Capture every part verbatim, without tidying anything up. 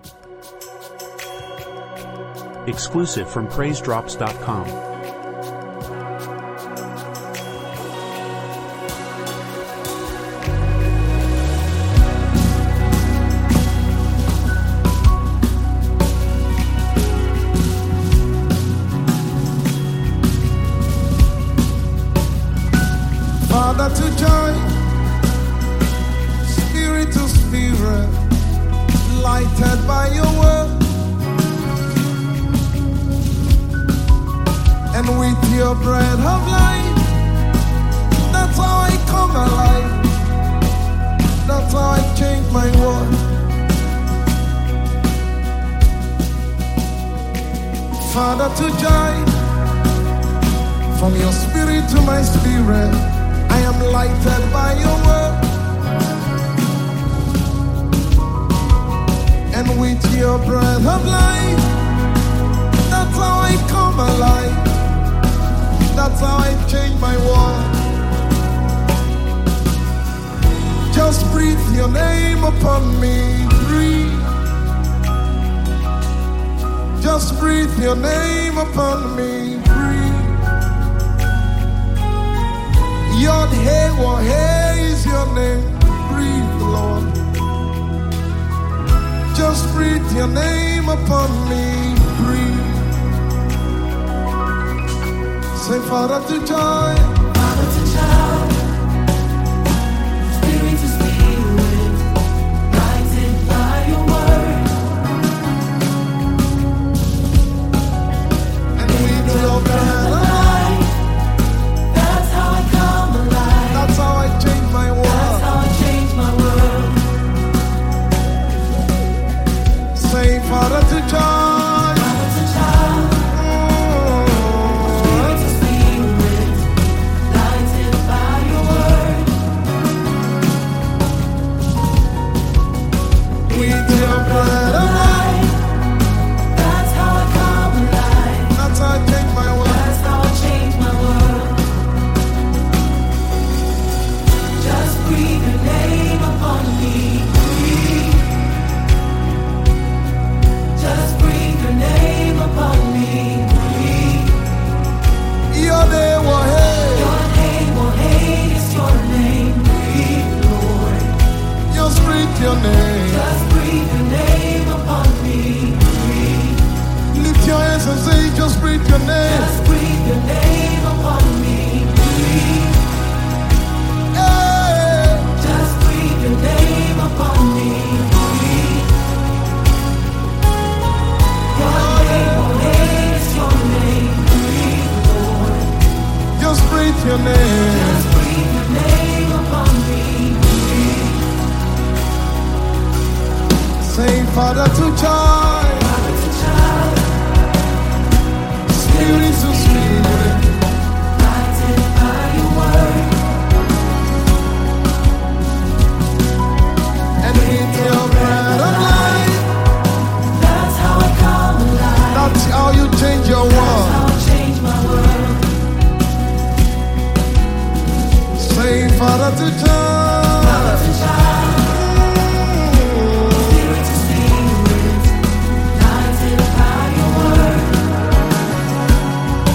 Exclusive from praise drops dot com. Father to joy, spirit to spirit, lighted by your word, and with your bread of life, that's how I come alive, that's how I change my world. Father to joy, from your spirit to my spirit, I am lighted by your word, and with your breath of life, that's how I come alive, that's how I change my world. Just breathe your name upon me, breathe. Just breathe your name upon me, breathe. Yod Hey Wah Hey is your name. Breathe, Lord. Just breathe your name upon me. Breathe. Say, Father to joy, Father to child, spirit to spirit, guided by your word, and with your breath of life, that's how I come alive. that's how I change my That's world. how I change my world. Say, Father to joy, Father to child, spirit to spirit, guided by your word, with your breath of life, that's how I come alive. that's how I change my world. That's how I change my world. Just breathe your name upon me. Breathe. Just breathe your name upon me. Breathe. Yod Hey Wah Hey, Your name, oh hey, is your name. Breathe, Lord. just breathe your name. Just breathe your name upon me. Breathe. Lift your hands and say, just breathe your name. Just breathe your name upon me. Breathe. Hey. Just breathe your name upon me. Breathe. Your name, oh hey, is your name. Breathe, Lord. Just breathe your name. Just breathe your name upon me. Breathe. Say, Father to joy, Father to child, spirit to spirit, guided by your word, and with your breath of life, that's how I come alive. that's how you change your That's world. how I change my world. Say, Father to Father joy, to child, spirit to spirit, guided by your word,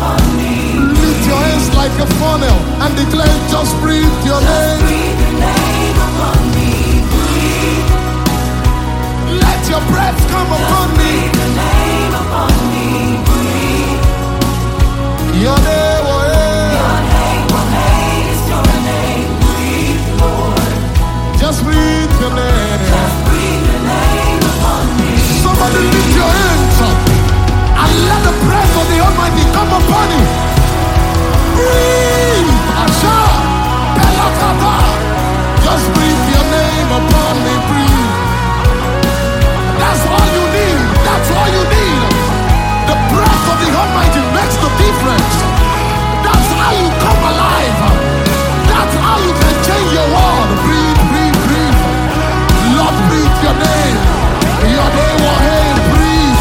upon me. Lift your hands like a funnel and declare, just breathe your name. Breathe your name upon me. Breathe. Let your breath come upon me. Breathe your name upon me. Breathe. Your name, oh yeah. Your name, oh hey, is your name. Breathe, Lord. Just breathe your name. Just breathe your name upon me. Somebody lift your hands up and let the breath of the Almighty come upon you. Breathe. Asha. Pelakata. Just breathe your name upon me. Breathe. That's all you need. That's all you need. The breath of the Almighty makes the difference. That's how you come alive. That's how you can change your world. Breathe, breathe, breathe. Lord, breathe your name. Your name will hail. Breathe.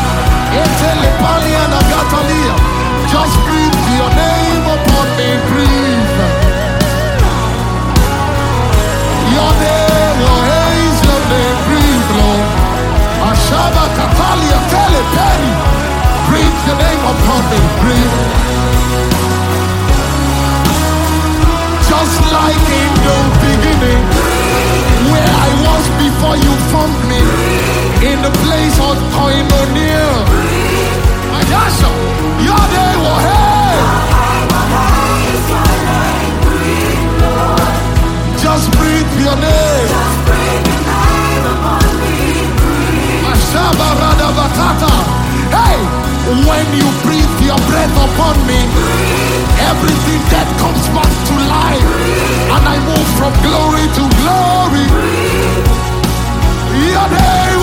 Just breathe your name upon me. Breathe. Your name will hail. Your name. Breathe, Lord. Ashaba Katalia Tele Peri. Breathe your name upon me. Breathe. Just like in the beginning, where I was before you formed me, in the place of koinonia. Ayasha, your name will hail. Just breathe your name. Just breathe your name upon me. Ashaba Radabakata. Hey, when you breathe your breath upon me, everything that comes back to life, and I move from glory to glory. Your name,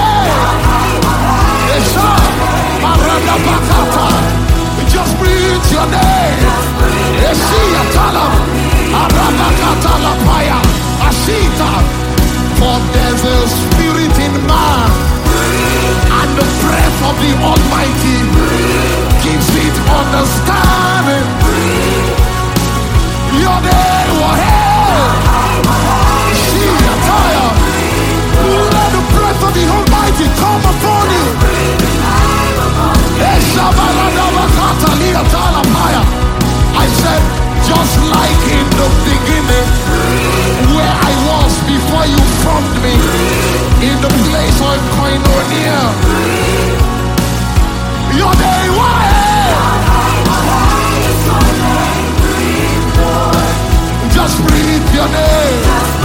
just breathe your name. For there's a spirit in man, and the breath of the Almighty gives it understanding. Your name will hail. See your tire. Let the breath of the Almighty come upon you. I said, just like in the beginning, where I was before you formed me, in the place of koinonia. Your name will hail. Just breathe your name.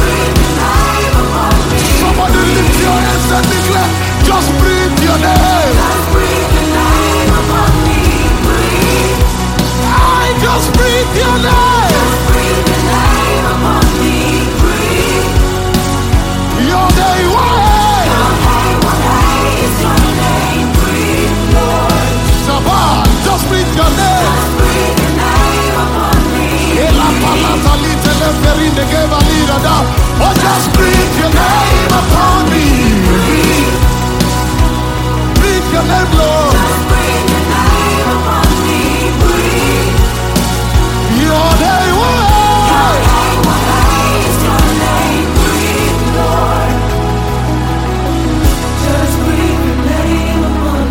Somebody lift your hands and declare, just breathe your name. I just breathe your name. Your name will hail. Shabbat, just breathe your name. Oh, just breathe your name upon me. Breathe your name, Lord. Your name will hail. Just breathe your name upon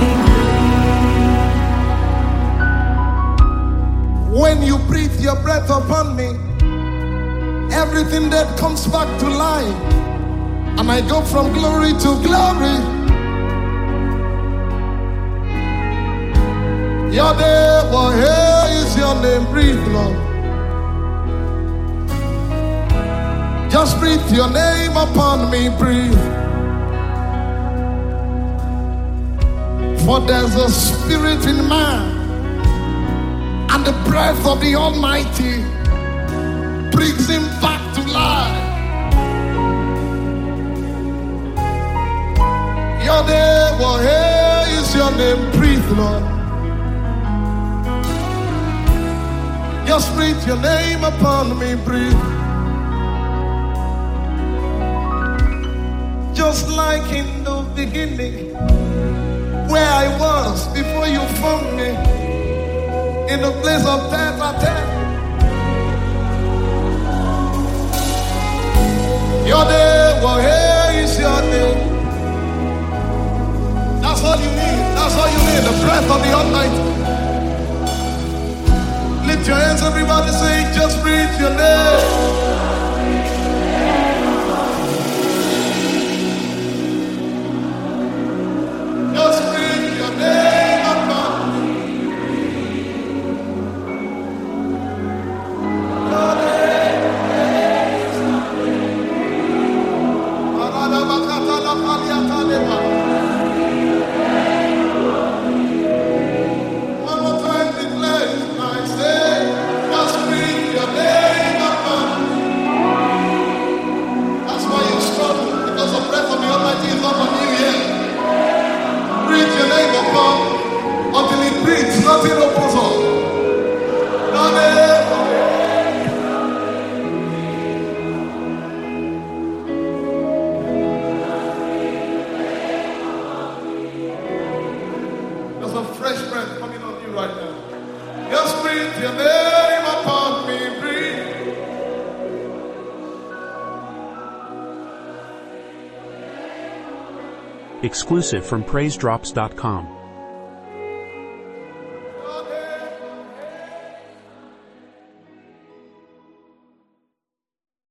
me. When you breathe your breath upon me, everything that comes back to life, and I go from glory to glory. Your name, oh, here is your name. Breathe, Lord. Just breathe your name upon me. Breathe. For there's a spirit in man, and the breath of the Almighty brings him back to life. Your name, oh, here is your name. Breathe, Lord. Just breathe your name upon me. Breathe. Just like in the beginning, where I was before you formed me, in the place of death I tell. Your name, well, here is your name. That's all you need. That's all you need. The breath of the Almighty. Everybody say, just breathe your name. Just breathe your name upon me. Your name is Arada bakata la paliata leva. One more time declare it. I say, just breathe your name upon me. That's why you struggle, because the breath of the Almighty is upon you here. Breathe your name upon until it breathes, nothing opens up. Your name. There's some fresh breath coming on you right now. Just breathe your name upon me, breathe. Exclusive from praise drops dot com.